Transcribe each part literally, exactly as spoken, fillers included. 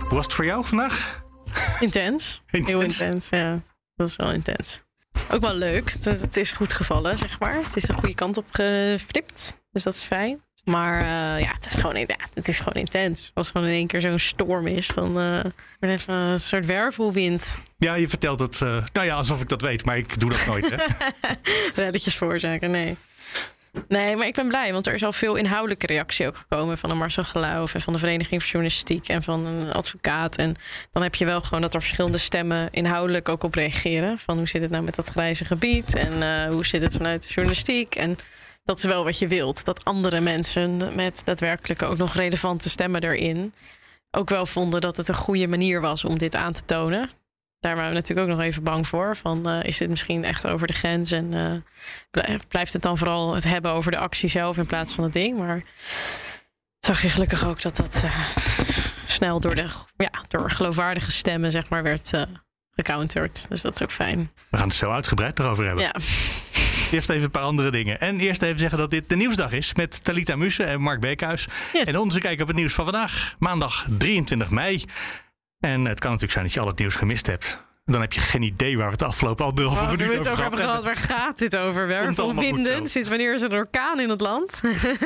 Hoe was het voor jou vandaag? Intens. intens. Heel intens, ja. Dat is wel intens. Ook wel leuk. Het, het is goed gevallen, zeg maar. Het is de goede kant op geflipt. Dus dat is fijn. Maar uh, ja, het is gewoon, ja, het is gewoon intens. Als gewoon in één keer zo'n storm is, dan uh, wordt even een soort wervelwind. Ja, je vertelt het, uh, nou ja, alsof ik dat weet, maar ik doe dat nooit, hè? Reddetjes veroorzaken, nee. Nee, maar ik ben blij, want er is al veel inhoudelijke reactie ook gekomen van de Marcel Geloof en van de Vereniging voor Journalistiek en van een advocaat. En dan heb je wel gewoon dat er verschillende stemmen inhoudelijk ook op reageren. Van hoe zit het nou met dat grijze gebied en uh, hoe zit het vanuit de journalistiek? En dat is wel wat je wilt. Dat andere mensen met daadwerkelijk ook nog relevante stemmen erin ook wel vonden dat het een goede manier was om dit aan te tonen. Daar waren we natuurlijk ook nog even bang voor. Van, uh, is dit misschien echt over de grens? En uh, blijft het dan vooral het hebben over de actie zelf in plaats van het ding? Maar zag je gelukkig ook dat dat uh, snel door, de, ja, door geloofwaardige stemmen zeg maar, werd uh, gecounterd. Dus dat is ook fijn. We gaan het zo uitgebreid erover hebben. Ja. Eerst even een paar andere dingen. En eerst even zeggen dat dit de nieuwsdag is met Talita Muse en Mark Beekhuis. Yes. En onze kijk op het nieuws van vandaag. Maandag drieëntwintig mei. En het kan natuurlijk zijn dat je al het nieuws gemist hebt. Dan heb je geen idee waar we het afgelopen anderhalve oh, minuut over, over over gehad hebben. Waar gaat dit over? Wervelwinden? Sinds wanneer is er een orkaan in het land?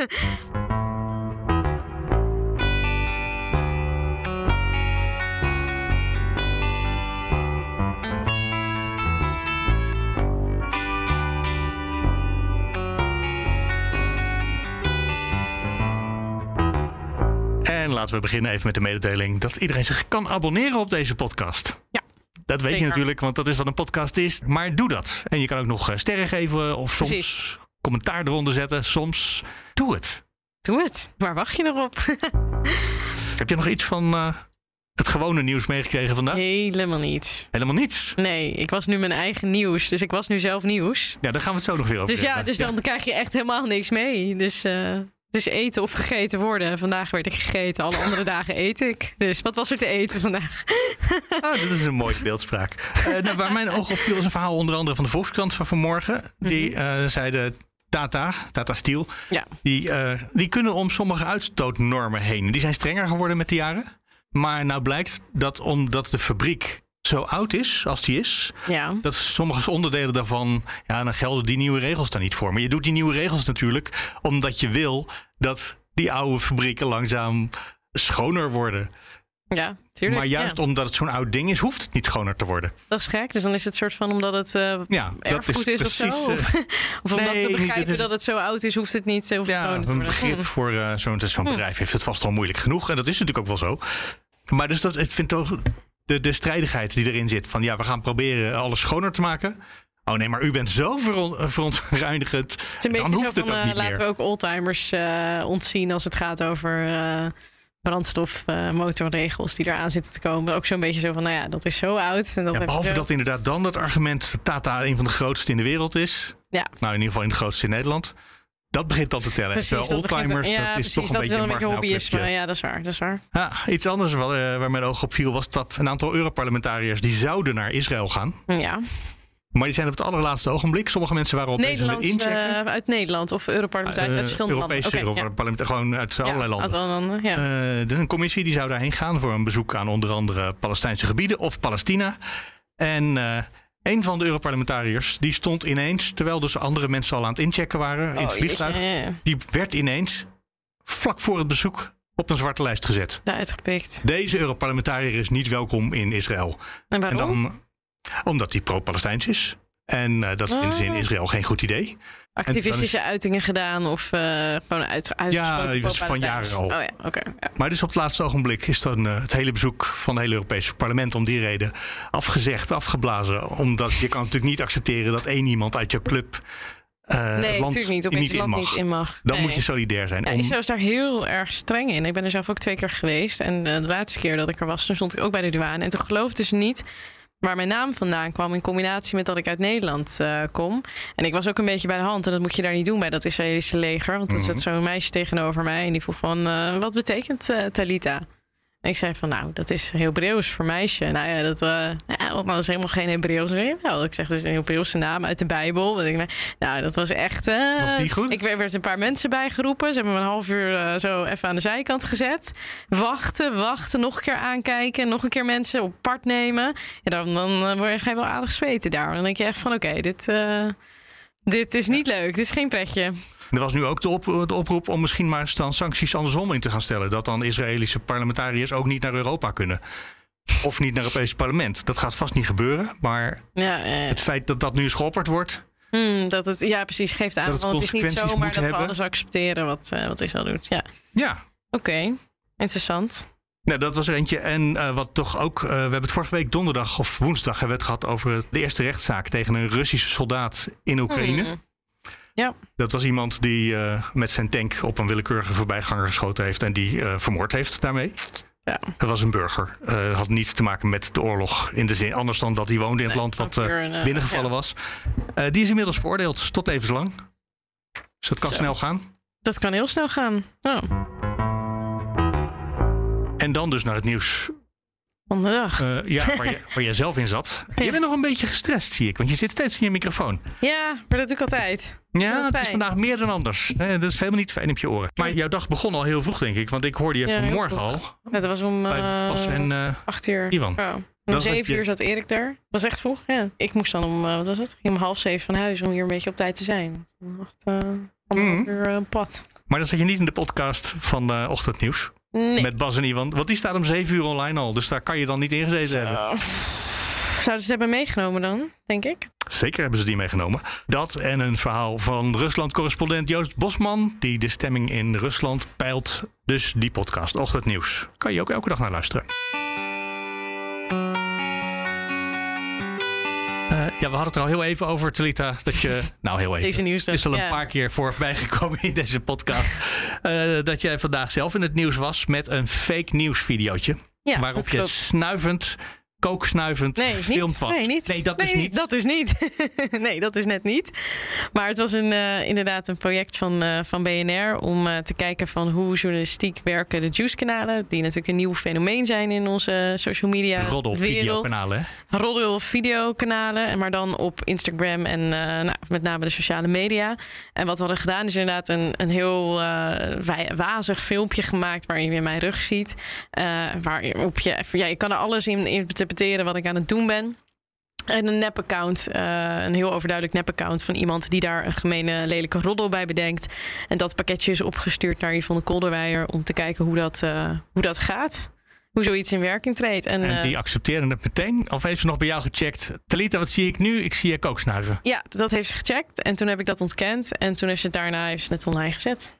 En laten we beginnen even met de mededeling dat iedereen zich kan abonneren op deze podcast. Ja. Dat weet Zeker. je natuurlijk, want dat is wat een podcast is. Maar doe dat. En je kan ook nog sterren geven of soms Precies. commentaar eronder zetten. Soms doe het. Doe het. Waar wacht je nog op? Heb je nog iets van uh, het gewone nieuws meegekregen vandaag? Helemaal niets. Helemaal niets? Nee, ik was nu mijn eigen nieuws. Dus ik was nu zelf nieuws. Ja, daar gaan we het zo nog weer over Dus ja, hebben. dus dan ja. krijg je echt helemaal niks mee. Dus uh, het is eten of gegeten worden. Vandaag werd ik gegeten. Alle andere dagen eet ik. Dus wat was er te eten vandaag? Ah, dat is een mooie beeldspraak. Uh, nou, waar mijn oog op viel is een verhaal onder andere van de Volkskrant van vanmorgen. Die uh, zeiden Tata, Tata Steel, ja. die, uh, die kunnen om sommige uitstootnormen heen. Die zijn strenger geworden met de jaren. Maar nou blijkt dat omdat de fabriek zo oud is als die is, ja. dat sommige onderdelen daarvan, ja, dan gelden die nieuwe regels daar niet voor. Maar je doet die nieuwe regels natuurlijk omdat je wil dat die oude fabrieken langzaam schoner worden. Ja, tuurlijk. Maar juist ja. omdat het zo'n oud ding is, hoeft het niet schoner te worden. Dat is gek. Dus dan is het soort van omdat het uh, ja, erfgoed is, is precies, of zo? Of, uh, of omdat nee, we begrijpen niet, is, dat het zo oud is, hoeft het niet hoeft ja, schoner te worden. Een begrip hm. voor uh, zo'n, zo'n hm. bedrijf heeft het vast al moeilijk genoeg. En dat is natuurlijk ook wel zo. Maar dus dat, ik vind toch de, de strijdigheid die erin zit. Van ja, we gaan proberen alles schoner te maken. Oh nee, maar u bent zo veron, verontreinigend. Het is een dan beetje hoeft zo het van, ook niet uh, laten meer. we ook oldtimers uh, ontzien als het gaat over uh, brandstof, uh, motorregels die eraan zitten te komen. Ook zo'n beetje zo van, nou ja, dat is zo oud. En dat ja, behalve zo... dat inderdaad dan dat argument Tata een van de grootste in de wereld is. Ja. Nou, in ieder geval in de grootste in Nederland. Dat begint dan te tellen. Precies, Terwijl dat oldtimers, begint, ja, dat is precies, toch een dat beetje is een wel een beetje hobbyisme. marginaal Ja, dat is waar, dat is waar. Ja, iets anders wel, uh, waar mijn oog op viel was dat een aantal Europarlementariërs die zouden naar Israël gaan. Ja. Maar die zijn op het allerlaatste ogenblik. Sommige mensen waren opeens aan het inchecken. Uh, uit Nederland of Europarlementariërs uh, uit verschillende Europese landen. Okay, Europarlement, ja. Gewoon uit ja, allerlei landen. Uit landen ja. uh, een commissie die zou daarheen gaan voor een bezoek aan onder andere Palestijnse gebieden of Palestina. En uh, een van de Europarlementariërs die stond ineens, terwijl dus andere mensen al aan het inchecken waren in het oh, vliegtuig, jeetje, ja, ja. die werd ineens vlak voor het bezoek op een zwarte lijst gezet. Uitgepikt. Deze Europarlementariër is niet welkom in Israël. En waarom? En dan, omdat hij pro-Palestijns is. En uh, dat vinden ze in Israël geen goed idee. Activistische is... uitingen gedaan of uh, gewoon uit, uitgesproken Ja, die was van jaren al. Oh, ja, okay, ja. Maar dus op het laatste ogenblik is dan uh, het hele bezoek van het hele Europese parlement om die reden afgezegd, afgeblazen. Omdat je kan natuurlijk niet accepteren dat één iemand uit jouw club uh, nee, het land natuurlijk niet, op niet, het land in mag. niet in mag. Dan nee. moet je solidair zijn. Ja, om... Israël is daar heel erg streng in. Ik ben er zelf ook twee keer geweest. En uh, de laatste keer dat ik er was, toen stond ik ook bij de douane. En toen geloofde ze niet waar mijn naam vandaan kwam, in combinatie met dat ik uit Nederland uh, kom. En ik was ook een beetje bij de hand. En dat moet je daar niet doen bij dat Israëlische leger. Want er mm-hmm. zat zo'n meisje tegenover mij. En die vroeg van, uh, wat betekent uh, Talita? En ik zei van, nou, dat is Hebreeuws voor meisje. Nou ja, dat, uh, ja, dat is helemaal geen Hebreeuws. Wel, ik zeg, dat is een Hebreeuwse naam uit de Bijbel. Ik, nou, dat was echt... Uh, was niet goed? Ik werd een paar mensen bijgeroepen. Ze hebben me een half uur uh, zo even aan de zijkant gezet. Wachten, wachten, nog een keer aankijken. Nog een keer mensen op part nemen. Ja, dan, dan uh, ga je wel aardig zweten daar. Dan denk je echt van, oké, okay, dit, uh, dit is niet leuk. Dit is geen pretje. Er was nu ook de, op, de oproep om misschien maar dan sancties andersom in te gaan stellen. Dat dan Israëlische parlementariërs ook niet naar Europa kunnen. Of niet naar het Europese parlement. Dat gaat vast niet gebeuren. Maar ja, ja, ja. het feit dat dat nu eens geopperd wordt... Hmm, dat het, ja, precies. Geeft aan. Want het is niet zomaar dat we alles accepteren wat, uh, wat Israël doet. Ja. ja. Oké, okay. Interessant. Nou, dat was er eentje. En uh, wat toch ook... Uh, we hebben het vorige week donderdag of woensdag hebben we het gehad over de eerste rechtszaak tegen een Russische soldaat in Oekraïne. Hmm. Ja. Dat was iemand die uh, met zijn tank op een willekeurige voorbijganger geschoten heeft en die uh, vermoord heeft daarmee. Ja. Hij was een burger. Uh, had niets te maken met de oorlog in de zin, anders dan dat hij woonde in het nee, land wat uh, een, uh, binnengevallen ja. was. Uh, die is inmiddels veroordeeld tot levenslang. Dus dat kan Zo. snel gaan. Dat kan heel snel gaan. Oh. En dan dus naar het nieuws. Van de dag. Uh, ja, waar, je, waar jij zelf in zat. Ja. Je bent nog een beetje gestrest, zie ik. Want je zit steeds in je microfoon. Ja, maar dat doe ik altijd. Ja, het is vandaag meer dan anders. Nee, dat is helemaal niet fijn op je oren. Maar jouw dag begon al heel vroeg, denk ik. Want ik hoorde je ja, vanmorgen al. Ja, dat was om uh, en, uh, acht uur. Ivan. Ja. Om zeven uur zat Erik daar. Dat was echt vroeg. Ja. Ik moest dan om, uh, wat was het? Om half zeven van huis om hier een beetje op tijd te zijn. Om acht uh, mm-hmm. uur uh, pad. Maar dan zat je niet in de podcast van uh, Ochtendnieuws. Nee. Met Bas en Ivan. Want die staat om zeven uur online al. Dus daar kan je dan niet ingezeten Zo. hebben. Zouden ze het hebben meegenomen dan, denk ik? Zeker hebben ze die meegenomen. Dat en een verhaal van Rusland-correspondent Joost Bosman, die de stemming in Rusland peilt. Dus die podcast, Ochtendnieuws. Kan je ook elke dag naar luisteren. Uh, ja, we hadden het er al heel even over, Talita. Dat je, nou heel even. Deze nieuws het is al een ja. paar keer voorbij gekomen in deze podcast. Uh, dat jij vandaag zelf in het nieuws was met een fake nieuws videootje. Ja, waarop je snuivend, kooksnuivend nee, gefilmd niet. was. Nee, niet. Nee, dat nee, is niet. Dat is niet. nee, dat is net niet. Maar het was een, uh, inderdaad een project van, uh, van B N R om uh, te kijken van hoe journalistiek werken de Juice-kanalen. Die natuurlijk een nieuw fenomeen zijn in onze social media wereld. Roddel-videokanalen, hè? Roddel-videokanalen, maar dan op Instagram en uh, nou, met name de sociale media. En wat we hadden gedaan is inderdaad een, een heel uh, wazig filmpje gemaakt waarin je weer mijn rug ziet. Uh, waarop je, ja, je kan er alles in interpreteren wat ik aan het doen ben. En een nep-account, uh, een heel overduidelijk nep-account van iemand die daar een gemene, lelijke roddel bij bedenkt. En dat pakketje is opgestuurd naar Yvonne Kolderweijer om te kijken hoe dat, uh, hoe dat gaat. Hoe zoiets in werking treedt. En, en die accepteerde het meteen? Of heeft ze nog bij jou gecheckt? Talita, wat zie ik nu? Ik zie je kooksnuiven. Ja, dat heeft ze gecheckt. En toen heb ik dat ontkend. En toen heeft ze het daarna heeft ze het online gezet.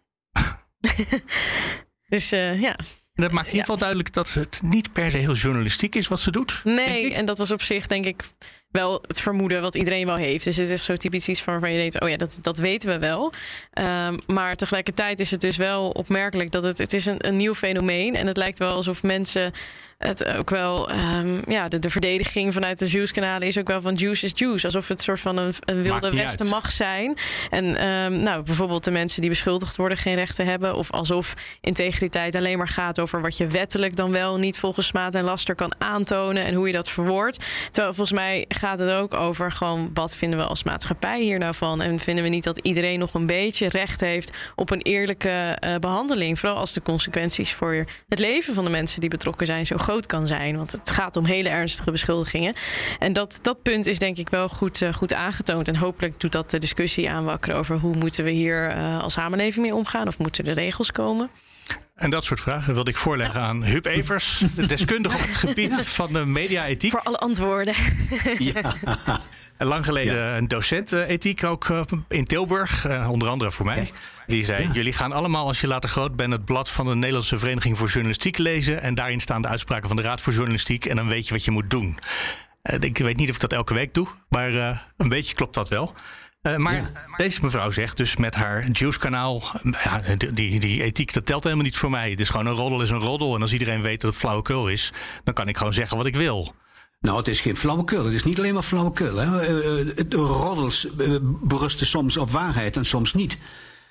dus uh, ja. En dat maakt in ieder geval ja. duidelijk dat het niet per se heel journalistiek is wat ze doet. Nee, en dat was op zich denk ik wel het vermoeden wat iedereen wel heeft. Dus het is zo typisch iets van waarvan je denkt, oh ja, dat, dat weten we wel. Um, maar tegelijkertijd is het dus wel opmerkelijk dat het, het is een, een nieuw fenomeen. En het lijkt wel alsof mensen het ook wel, um, ja, de, de verdediging vanuit de Juice-kanalen is ook wel van juice is juice. Alsof het een soort van een, een wilde westen uit. mag zijn. En um, nou, bijvoorbeeld de mensen die beschuldigd worden geen rechten hebben. Of alsof integriteit alleen maar gaat over wat je wettelijk dan wel niet volgens smaad en laster kan aantonen. En hoe je dat verwoordt. Terwijl volgens mij gaat het ook over gewoon wat vinden we als maatschappij hier nou van. En vinden we niet dat iedereen nog een beetje recht heeft op een eerlijke uh, behandeling. Vooral als de consequenties voor het leven van de mensen die betrokken zijn zo groot kan zijn. Want het gaat om hele ernstige beschuldigingen. En dat, dat punt is denk ik wel goed, uh, goed aangetoond. En hopelijk doet dat de discussie aanwakkeren over hoe moeten we hier uh, als samenleving mee omgaan. Of moeten er regels komen? En dat soort vragen wilde ik voorleggen aan Huub Evers, de deskundige op het gebied van de media-ethiek. Voor alle antwoorden. Ja. En lang geleden ja. een docent uh, ethiek ook uh, in Tilburg, uh, onder andere voor mij. Ja. Die zei, ja. jullie gaan allemaal als je later groot bent het blad van de Nederlandse Vereniging voor Journalistiek lezen. En daarin staan de uitspraken van de Raad voor Journalistiek. En dan weet je wat je moet doen. Uh, ik weet niet of ik dat elke week doe, maar uh, een beetje klopt dat wel. Uh, maar ja. deze mevrouw zegt dus met haar Juice-kanaal, ja, die, die ethiek, dat telt helemaal niet voor mij. Het is gewoon een roddel is een roddel. En als iedereen weet dat het flauwekul is, dan kan ik gewoon zeggen wat ik wil. Nou, het is geen flauwekul. Het is niet alleen maar flauwekul. Hè. Uh, uh, roddels uh, berusten soms op waarheid en soms niet.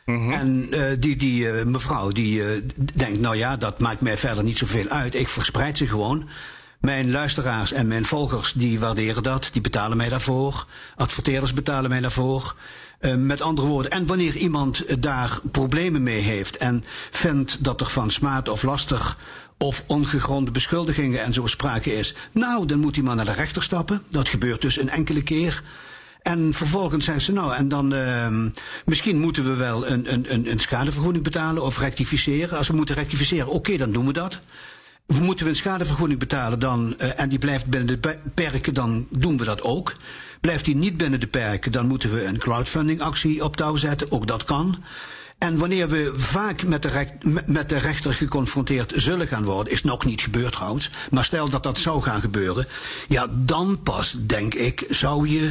Mm-hmm. En uh, die, die uh, mevrouw die uh, denkt, nou ja, dat maakt mij verder niet zoveel uit. Ik verspreid ze gewoon. Mijn luisteraars en mijn volgers, die waarderen dat. Die betalen mij daarvoor. Adverteerders betalen mij daarvoor. Uh, met andere woorden, en wanneer iemand uh, daar problemen mee heeft en vindt dat er van smaad of lastig of ongegronde beschuldigingen en zo sprake is, nou, dan moet die man naar de rechter stappen. Dat gebeurt dus een enkele keer. En vervolgens zeggen ze, nou, en dan uh, misschien moeten we wel een, een, een schadevergoeding betalen of rectificeren. Als we moeten rectificeren, oké, okay, dan doen we dat. Moeten we een schadevergoeding betalen dan, uh, en die blijft binnen de perken, dan doen we dat ook. Blijft die niet binnen de perken, dan moeten we een crowdfundingactie op touw zetten. Ook dat kan. En wanneer we vaak met de, recht, met de rechter geconfronteerd zullen gaan worden, is nog niet gebeurd trouwens, maar stel dat dat zou gaan gebeuren, ja, dan pas, denk ik, zou je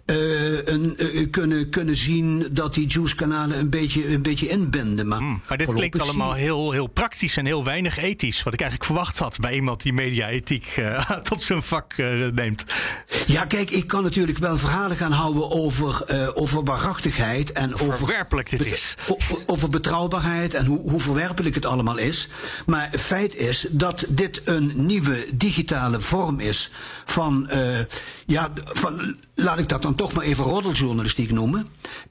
uh, een, uh, kunnen, kunnen zien dat die Juice-kanalen een beetje, een beetje inbinden. Maar, mm, maar dit klinkt allemaal heel, heel praktisch en heel weinig ethisch, wat ik eigenlijk verwacht had bij iemand die media-ethiek uh, tot zijn vak uh, neemt. Ja, kijk, ik kan natuurlijk wel verhalen gaan houden over, uh, over waarachtigheid en over... Verwerpelijk dit is. Over betrouwbaarheid en hoe, hoe verwerpelijk het allemaal is. Maar feit is dat dit een nieuwe digitale vorm is van, uh, ja, van, laat ik dat dan toch maar even roddeljournalistiek noemen.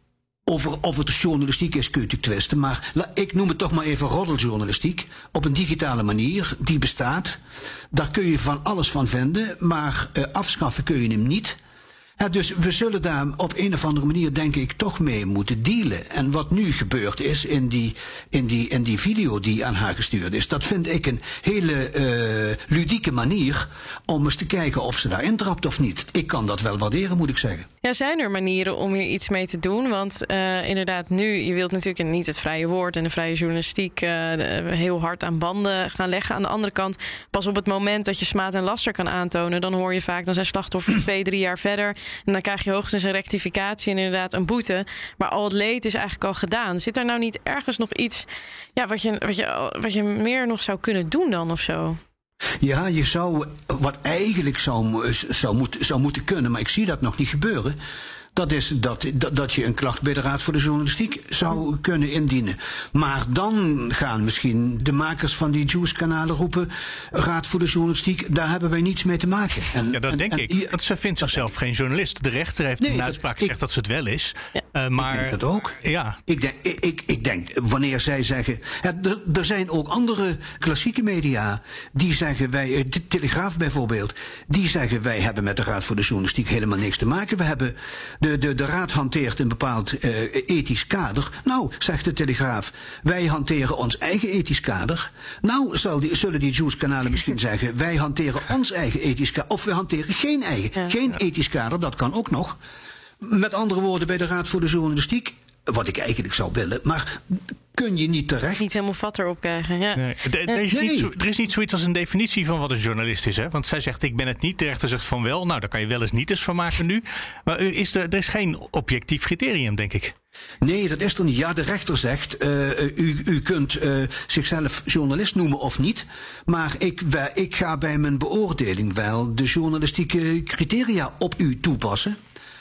Over of het journalistiek is kun je natuurlijk twisten, maar ik noem het toch maar even roddeljournalistiek. Op een digitale manier, die bestaat. Daar kun je van alles van vinden, maar uh, afschaffen kun je hem niet. Ja, dus we zullen daar op een of andere manier, denk ik, toch mee moeten dealen. En wat nu gebeurd is in die, in die, in die video die aan haar gestuurd is, dat vind ik een hele uh, ludieke manier om eens te kijken of ze daar intrapt of niet. Ik kan dat wel waarderen, moet ik zeggen. Ja, zijn er manieren om hier iets mee te doen? Want uh, inderdaad, nu, je wilt natuurlijk niet het vrije woord en de vrije journalistiek uh, heel hard aan banden gaan leggen. Aan de andere kant, pas op het moment dat je smaad en laster kan aantonen, dan hoor je vaak, dan zijn slachtoffers twee, drie jaar verder. En dan krijg je hoogstens een rectificatie en inderdaad een boete. Maar al het leed is eigenlijk al gedaan. Zit er nou niet ergens nog iets, ja, wat je, wat je, wat je meer nog zou kunnen doen dan of zo? Ja, je zou, wat eigenlijk zou, zou, moet, zou moeten kunnen, maar ik zie dat nog niet gebeuren. Dat is dat, dat, dat je een klacht bij de Raad voor de Journalistiek zou kunnen indienen. Maar dan gaan misschien de makers van die Juice-kanalen roepen, Raad voor de Journalistiek, daar hebben wij niets mee te maken. En, ja, dat en, denk en, ik. Want ze vindt zichzelf geen journalist. De rechter heeft nee, in een uitspraak gezegd ik, dat ze het wel is. Ja. Uh, maar, ik denk dat ook. Ja. Ik, denk, ik, ik, ik denk, wanneer zij zeggen... Ja, er, er zijn ook andere klassieke media die zeggen, wij, de Telegraaf bijvoorbeeld, die zeggen, wij hebben met de Raad voor de Journalistiek helemaal niks te maken. We hebben... De, de, de Raad hanteert een bepaald uh, ethisch kader. Nou, zegt de Telegraaf, wij hanteren ons eigen ethisch kader. Nou, zal die, zullen die Juice-kanalen misschien zeggen, wij hanteren ons eigen ethisch kader. Of we hanteren geen eigen, ja. geen ethisch kader, dat kan ook nog. Met andere woorden, bij de Raad voor de Journalistiek, wat ik eigenlijk zou willen, maar kun je niet terecht... Niet helemaal vat erop krijgen, ja. Nee. Er, er, is nee. niet zo, er is niet zoiets als een definitie van wat een journalist is, hè? Want zij zegt, ik ben het niet. De rechter zegt van wel, nou, daar kan je wel eens niet eens van maken nu. Maar is er, er is geen objectief criterium, denk ik. Nee, dat is er niet. Ja, de rechter zegt, uh, u, u kunt uh, zichzelf journalist noemen of niet. Maar ik, ik ga bij mijn beoordeling wel de journalistieke criteria op u toepassen.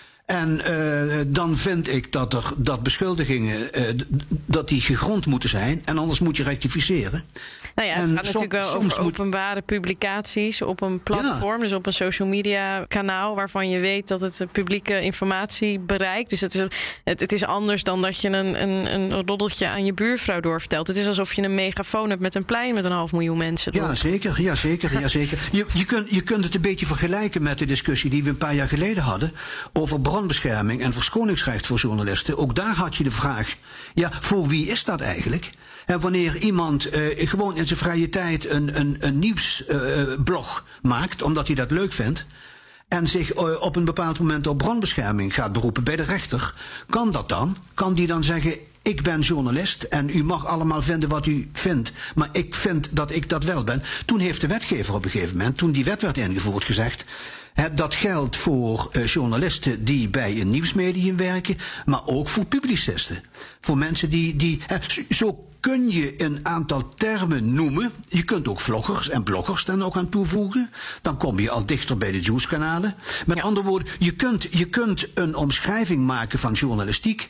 En uh, dan vind ik dat er dat beschuldigingen uh, dat die gegrond moeten zijn. En anders moet je rectificeren. Nou ja, het en gaat natuurlijk wel over openbare publicaties op een platform, ja. Dus op een social media kanaal waarvan je weet dat het publieke informatie bereikt. Dus het is, het, het is anders dan dat je een, een, een roddeltje aan je buurvrouw doorvertelt. Het is alsof je een megafoon hebt met een plein met een half miljoen mensen. Ja, zeker. Ja, zeker, ja, zeker. Je, je, kunt, je kunt het een beetje vergelijken met de discussie die we een paar jaar geleden hadden over bronbescherming en verschoningsrecht voor journalisten. Ook daar had je de vraag, ja, voor wie is dat eigenlijk? En wanneer iemand uh, gewoon in zijn vrije tijd een, een, een nieuwsblog uh, maakt, omdat hij dat leuk vindt, en zich uh, op een bepaald moment op bronbescherming gaat beroepen bij de rechter, kan dat dan? Kan die dan zeggen, ik ben journalist en u mag allemaal vinden wat u vindt, maar ik vind dat ik dat wel ben. Toen heeft de wetgever op een gegeven moment, toen die wet werd ingevoerd, gezegd, hè, dat geldt voor uh, journalisten die bij een nieuwsmedium werken, maar ook voor publicisten. Voor mensen die... die hè, zo kun je een aantal termen noemen. Je kunt ook vloggers en bloggers dan ook aan toevoegen. Dan kom je al dichter bij de Juice-kanalen. Met ja. andere woorden, je kunt, je kunt een omschrijving maken van journalistiek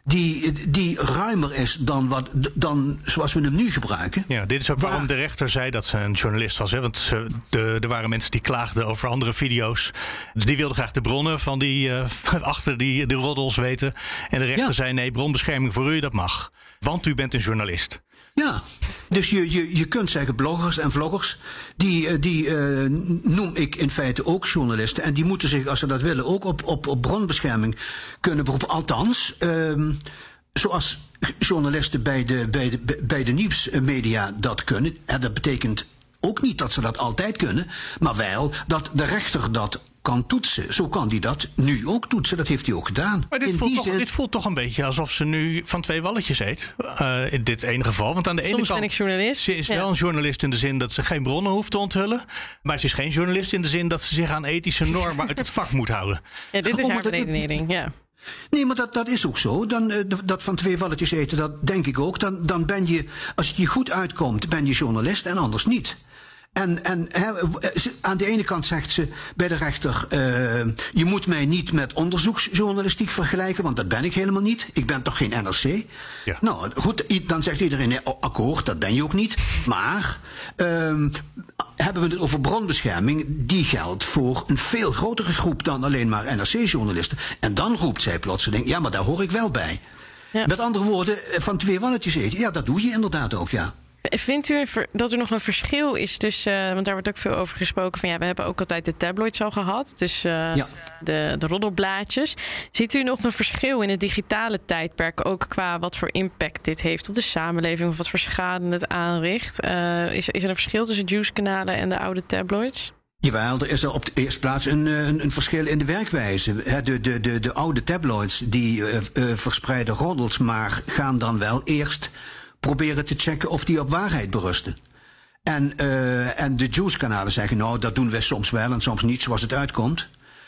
die, die ruimer is dan, wat, dan zoals we hem nu gebruiken. Ja, dit is ook waarom de rechter zei dat ze een journalist was. Hè? Want ze, de, er waren mensen die klaagden over andere video's. Dus die wilden graag de bronnen van die uh, achter die de roddels weten. En de rechter ja. zei nee, bronbescherming voor u, dat mag. Want u bent een journalist. Ja, dus je, je, je kunt zeggen bloggers en vloggers, die, die uh, noem ik in feite ook journalisten. En die moeten zich, als ze dat willen, ook op, op, op bronbescherming kunnen beroepen. Althans, um, zoals journalisten bij de, bij de, bij de nieuwsmedia dat kunnen. En dat betekent ook niet dat ze dat altijd kunnen, maar wel dat de rechter dat kan toetsen. Zo kan hij dat nu ook toetsen. Dat heeft hij ook gedaan. Maar dit, in voelt, die toch, zin... dit voelt toch een beetje alsof ze nu van twee walletjes eet. Uh, in dit ene geval. Want aan de ene Soms kant, ben ik journalist. Ze is ja. wel een journalist in de zin dat ze geen bronnen hoeft te onthullen. Maar ze is geen journalist in de zin dat ze zich aan ethische normen uit het vak moet houden. Ja, dit is oh, haar redenering, ja. Nee, maar dat, dat is ook zo. Dan, uh, dat van twee walletjes eten, dat denk ik ook. Dan, dan ben je, als het je goed uitkomt, ben je journalist en anders niet. En, en he, aan de ene kant zegt ze bij de rechter, uh, je moet mij niet met onderzoeksjournalistiek vergelijken, want dat ben ik helemaal niet. Ik ben toch geen N R C? Ja. Nou goed, dan zegt iedereen, nee, akkoord, dat ben je ook niet. Maar uh, hebben we het over bronbescherming, die geldt voor een veel grotere groep dan alleen maar N R C-journalisten. En dan roept zij plotseling, ja, maar daar hoor ik wel bij. Ja. Met andere woorden, van twee walletjes eten, ja, dat doe je inderdaad ook, ja. Vindt u dat er nog een verschil is tussen, uh, want daar wordt ook veel over gesproken van ja, we hebben ook altijd de tabloids al gehad, dus uh, ja. de, de roddelblaadjes. Ziet u nog een verschil in het digitale tijdperk, ook qua wat voor impact dit heeft op de samenleving of wat voor schade het aanricht? Uh, is, is er een verschil tussen Juice-kanalen en de oude tabloids? Jawel, er is er op de eerste plaats een, een, een verschil in de werkwijze. De, de, de, de oude tabloids die uh, uh, verspreiden roddels, maar gaan dan wel eerst proberen te checken of die op waarheid berusten. En, uh, en de Juice-kanalen zeggen, nou, dat doen we soms wel en soms niet, zoals het uitkomt.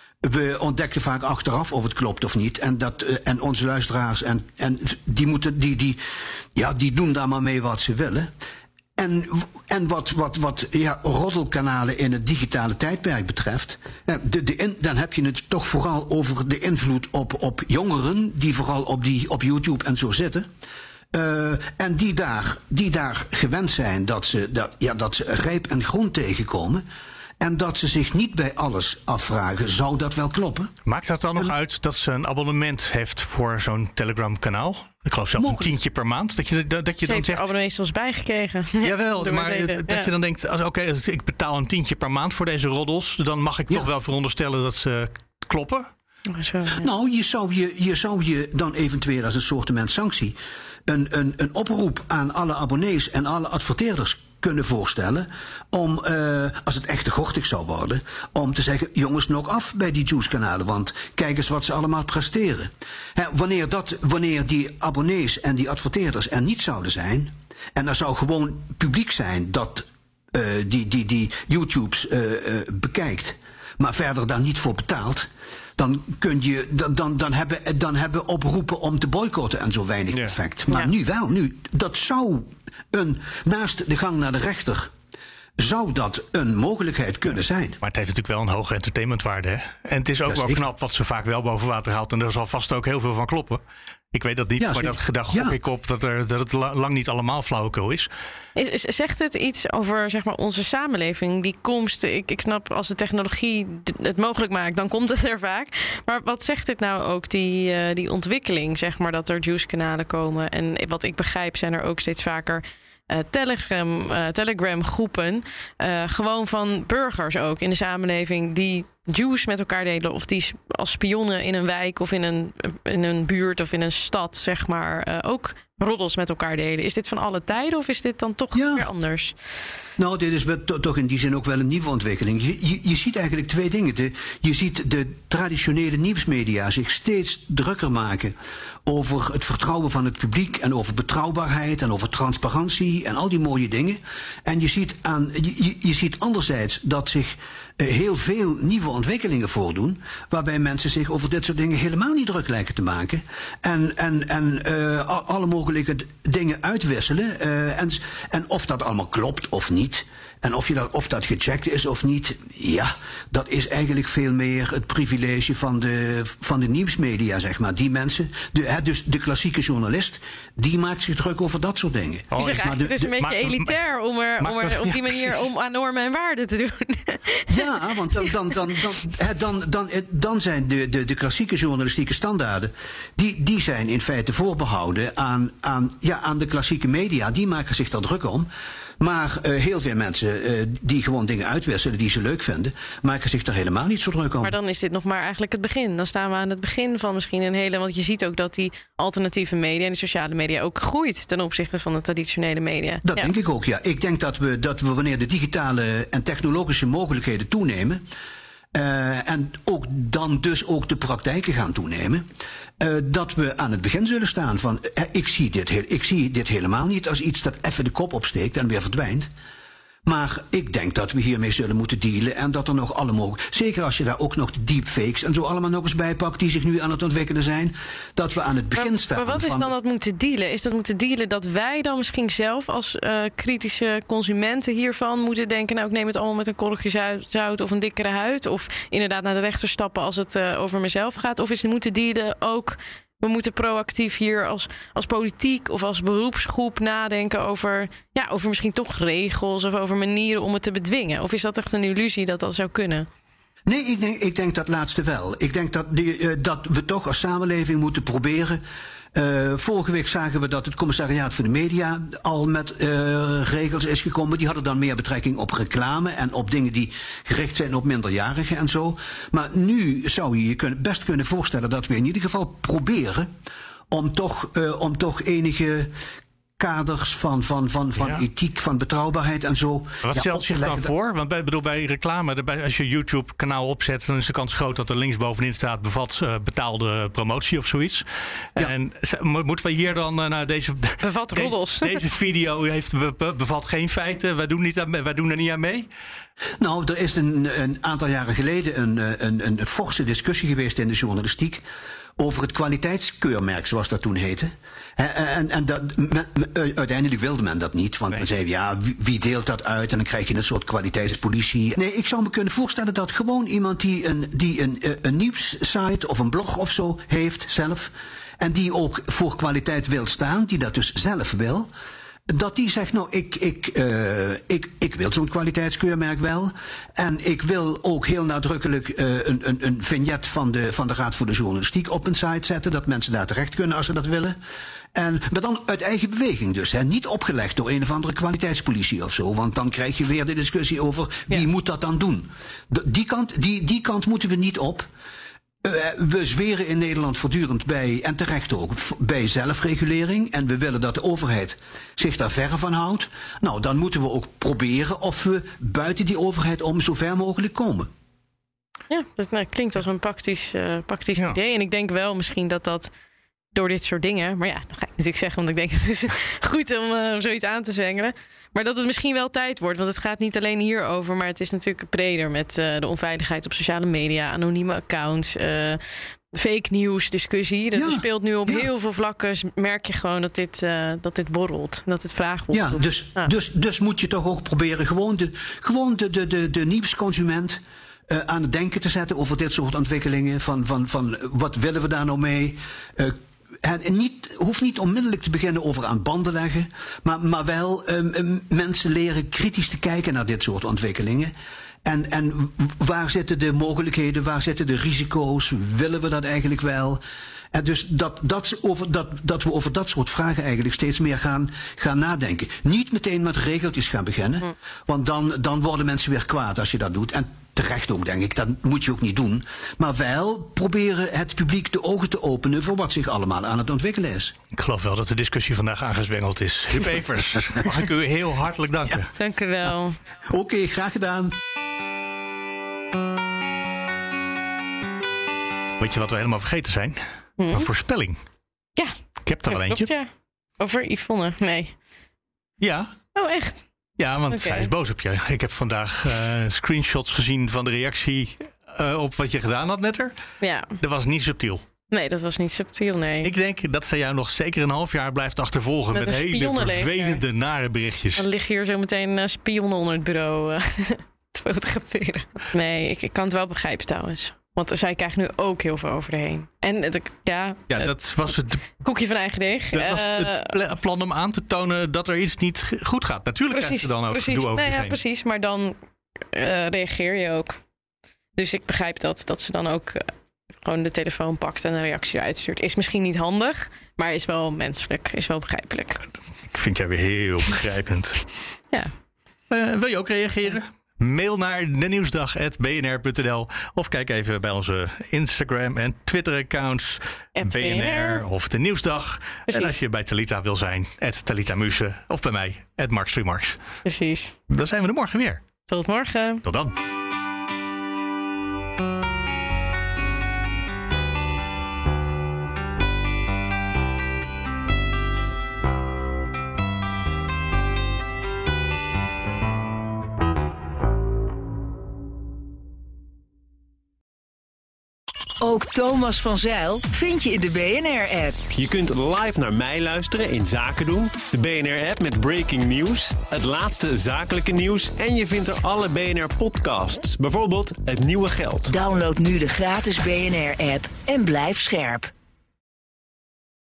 We ontdekken vaak achteraf of het klopt of niet. En, dat, uh, en onze luisteraars, en, en die, moeten, die, die, ja, die doen daar maar mee wat ze willen. En, en wat, wat, wat ja, roddelkanalen in het digitale tijdperk betreft, de, de in, dan heb je het toch vooral over de invloed op, op jongeren, die vooral op, die, op YouTube en zo zitten. Uh, en die daar, die daar gewend zijn dat ze, dat, ja, dat ze rijp en groen tegenkomen. En dat ze zich niet bij alles afvragen, zou dat wel kloppen? Maakt dat dan en, nog uit dat ze een abonnement heeft voor zo'n Telegram-kanaal? Ik geloof zelfs mogelijk. Een tientje per maand. Dat je, dat, dat je ze dan zegt, abonnee soms bijgekregen. Jawel, maar het, dat ja. je dan denkt, oké, okay, ik betaal een tientje per maand voor deze roddels. Dan mag ik ja. toch wel veronderstellen dat ze kloppen? Zo, ja. Nou, je zou je, je zou je dan eventueel als een soortement sanctie Een, een, een oproep aan alle abonnees en alle adverteerders kunnen voorstellen om, uh, als het echt te gortig zou worden, om te zeggen, jongens, nog af bij die Juice-kanalen, want kijk eens wat ze allemaal presteren. He, wanneer, dat, wanneer die abonnees en die adverteerders er niet zouden zijn, en er zou gewoon publiek zijn dat uh, die, die, die YouTubes uh, uh, bekijkt, maar verder daar niet voor betaalt, dan kun je dan, dan, dan, hebben, dan hebben oproepen om te boycotten en zo weinig ja. effect. Maar ja. nu wel, nu, dat zou een, naast de gang naar de rechter, zou dat een mogelijkheid kunnen zijn. Maar het heeft natuurlijk wel een hoge entertainmentwaarde. Hè? En het is ook ja, wel knap wat ze vaak wel boven water haalt. En er zal vast ook heel veel van kloppen. Ik weet dat niet, ja, maar dat, daar gok ja. ik op dat, er, dat het lang niet allemaal flauwekul is. is. Zegt het iets over zeg maar, onze samenleving? Die komst, ik, ik snap als de technologie het mogelijk maakt, dan komt het er vaak. Maar wat zegt dit nou ook, die, uh, die ontwikkeling, zeg maar, dat er Juice-kanalen komen? En wat ik begrijp zijn er ook steeds vaker Uh, Telegram, uh, Telegram groepen, uh, gewoon van burgers ook in de samenleving die Juice met elkaar delen of die als spionnen in een wijk of in een, in een buurt of in een stad zeg maar uh, ook roddels met elkaar delen. Is dit van alle tijden of is dit dan toch ja. weer anders? Nou, dit is to- toch in die zin ook wel een nieuwe ontwikkeling. Je, je, je ziet eigenlijk twee dingen. De, je ziet de traditionele nieuwsmedia zich steeds drukker maken over het vertrouwen van het publiek en over betrouwbaarheid en over transparantie en al die mooie dingen. En je ziet, aan, je, je ziet anderzijds dat zich uh, heel veel nieuwe ontwikkelingen voordoen, waarbij mensen zich over dit soort dingen helemaal niet druk lijken te maken. En, en, en uh, alle mogelijke dingen uitwisselen. Uh, en, en of dat allemaal klopt of niet, niet. En of, je dat, of dat gecheckt is of niet, ja, dat is eigenlijk veel meer het privilege van de, van de nieuwsmedia, zeg maar. Die mensen, de, hè, dus de klassieke journalist, die maakt zich druk over dat soort dingen. Oh, je zegt maar de, het is een de, beetje maar, elitair om er, maar, om er op die ja, manier precies. om aan normen en waarden te doen. Ja, want dan, dan, dan, dan, hè, dan, dan, dan zijn de, de, de klassieke journalistieke standaarden, die, die zijn in feite voorbehouden aan, aan, ja, aan de klassieke media. Die maken zich daar druk om. Maar uh, heel veel mensen uh, die gewoon dingen uitwisselen die ze leuk vinden, maken zich daar helemaal niet zo druk om. Maar dan is dit nog maar eigenlijk het begin. Dan staan we aan het begin van misschien een hele... Want je ziet ook dat die alternatieve media en de sociale media ook groeit ten opzichte van de traditionele media. Dat ja. denk ik ook, ja. Ik denk dat we, dat we wanneer de digitale en technologische mogelijkheden toenemen, Uh, en ook dan dus ook de praktijken gaan toenemen, uh, dat we aan het begin zullen staan van uh, ik, zie dit heel, ik zie dit helemaal niet als iets dat even de kop opsteekt en weer verdwijnt. Maar ik denk dat we hiermee zullen moeten dealen en dat er nog alle mogelijk, zeker als je daar ook nog de deepfakes en zo allemaal nog eens bij pakt die zich nu aan het ontwikkelen zijn, dat we aan het begin maar, staan. Maar wat is van, dan dat moeten dealen? Is dat moeten dealen dat wij dan misschien zelf als uh, kritische consumenten hiervan moeten denken, nou ik neem het allemaal met een korreltje zout, zout of een dikkere huid, of inderdaad naar de rechter stappen als het uh, over mezelf gaat, of is het moeten dealen ook... We moeten proactief hier als, als politiek of als beroepsgroep nadenken over, ja, over misschien toch regels of over manieren om het te bedwingen. Of is dat echt een illusie dat dat zou kunnen? Nee, ik denk, ik denk dat laatste wel. Ik denk dat, die, uh, dat we toch als samenleving moeten proberen. Uh, vorige week zagen we dat het Commissariaat voor de Media al met uh, regels is gekomen. Die hadden dan meer betrekking op reclame en op dingen die gericht zijn op minderjarigen en zo. Maar nu zou je je kunnen, best kunnen voorstellen dat we in ieder geval proberen om toch, uh, om toch enige kaders van, van, van, van ja. ethiek, van betrouwbaarheid en zo. Wat ja, stelt zich dan voor? Want bij, bedoel, bij reclame, bij, als je YouTube-kanaal opzet, dan is de kans groot dat er linksbovenin staat bevat uh, betaalde promotie of zoiets. Ja. En moeten we hier dan uh, nou, deze, bevat roddels. De, deze video heeft, be, bevat geen feiten. Wij doen, niet aan, wij doen er niet aan mee. Nou, er is een, een aantal jaren geleden een, een, een, een forse discussie geweest in de journalistiek over het kwaliteitskeurmerk, zoals dat toen heette. En, en dat, me, me, uiteindelijk wilde men dat niet, want nee. men zei, ja, wie, wie deelt dat uit? En dan krijg je een soort kwaliteitspolitie. Nee, ik zou me kunnen voorstellen dat gewoon iemand die een, die een, een nieuwssite of een blog of zo heeft zelf, en die ook voor kwaliteit wil staan, die dat dus zelf wil, dat die zegt, nou, ik, ik, uh, ik, ik wil zo'n kwaliteitskeurmerk wel. En ik wil ook heel nadrukkelijk uh, een, een, een vignet van de, van de Raad voor de Journalistiek op een site zetten, dat mensen daar terecht kunnen als ze dat willen. En, maar dan uit eigen beweging dus, hè, niet opgelegd door een of andere kwaliteitspolitie of zo. Want dan krijg je weer de discussie over wie ja. moet dat dan doen. De, die, kant, die, die kant moeten we niet op. Uh, we zweren in Nederland voortdurend bij, en terecht ook, bij zelfregulering. En we willen dat de overheid zich daar verre van houdt. Nou, dan moeten we ook proberen of we buiten die overheid om zo ver mogelijk komen. Ja, dat nou, klinkt als een praktisch, uh, praktisch ja. idee. En ik denk wel misschien dat dat door dit soort dingen, maar ja, dat ga ik natuurlijk zeggen, want ik denk het is goed om, uh, om zoiets aan te zwengelen. Maar dat het misschien wel tijd wordt. Want het gaat niet alleen hierover, maar het is natuurlijk breder met uh, de onveiligheid op sociale media, anonieme accounts, uh, fake news discussie. Dat ja, speelt nu op ja. heel veel vlakken. Merk je gewoon dat dit, uh, dat dit borrelt. Dat het vraag wordt. Ja, dus, ah. dus, dus moet je toch ook proberen gewoon de, gewoon de, de, de, de nieuwsconsument Uh, aan het denken te zetten over dit soort ontwikkelingen. Van, van, van wat willen we daar nou mee? Uh, En niet, hoeft niet onmiddellijk te beginnen over aan banden leggen, maar, maar wel um, mensen leren kritisch te kijken naar dit soort ontwikkelingen. En, en waar zitten de mogelijkheden, waar zitten de risico's? Willen we dat eigenlijk wel? En dus dat, dat, over, dat, dat we over dat soort vragen eigenlijk steeds meer gaan, gaan nadenken. Niet meteen met regeltjes gaan beginnen, hm. want dan, dan worden mensen weer kwaad als je dat doet. En terecht ook, denk ik, dat moet je ook niet doen. Maar wel proberen het publiek de ogen te openen voor wat zich allemaal aan het ontwikkelen is. Ik geloof wel dat de discussie vandaag aangezwengeld is. Huub Evers, mag ik u heel hartelijk danken. Ja. Dank u wel. Oké, okay, graag gedaan. Weet je wat we helemaal vergeten zijn? Hmm. Een voorspelling. Ja. Ik heb er ja, al klopt, eentje. Ja. Over Yvonne, nee. Ja. Oh, echt? Ja, want okay. zij is boos op je. Ik heb vandaag uh, screenshots gezien van de reactie uh, op wat je gedaan had met haar. Ja. Dat was niet subtiel. Nee, dat was niet subtiel, nee. Ik denk dat ze jou nog zeker een half jaar blijft achtervolgen... met, Met een hele spionnenleger. vervelende, nare berichtjes. Dan liggen hier zo meteen uh, spionnen onder het bureau uh, te fotograferen. Nee, ik, ik kan het wel begrijpen trouwens. Want zij krijgt nu ook heel veel over de heen. En het, ja, Ja, dat was het, koekje van eigen deeg. dat was Uh, het pla- plan om aan te tonen dat er iets niet g- goed gaat. Natuurlijk krijg je dan ook precies. gedoe over Nee, je ja, heen. precies, maar dan uh, reageer je ook. Dus ik begrijp dat, dat ze dan ook uh, gewoon de telefoon pakt en een reactie eruit stuurt. Is misschien niet handig, maar is wel menselijk, is wel begrijpelijk. Ik vind jij weer heel begrijpend. Ja. Uh, wil je ook reageren? Mail naar de nieuwsdag at b n r punt n l of kijk even bij onze Instagram en Twitter-accounts at B N R of de Nieuwsdag. Precies. En als je bij Talita wil zijn, at Talita Muse of bij mij, at Mark Marks. Precies. Dan zijn we er morgen weer. Tot morgen. Tot dan. Ook Thomas van Zijl vind je in de B N R-app. Je kunt live naar mij luisteren in Zaken doen, de B N R-app met breaking news, het laatste zakelijke nieuws en je vindt er alle B N R-podcasts, bijvoorbeeld Het Nieuwe Geld. Download nu de gratis B N R-app en blijf scherp.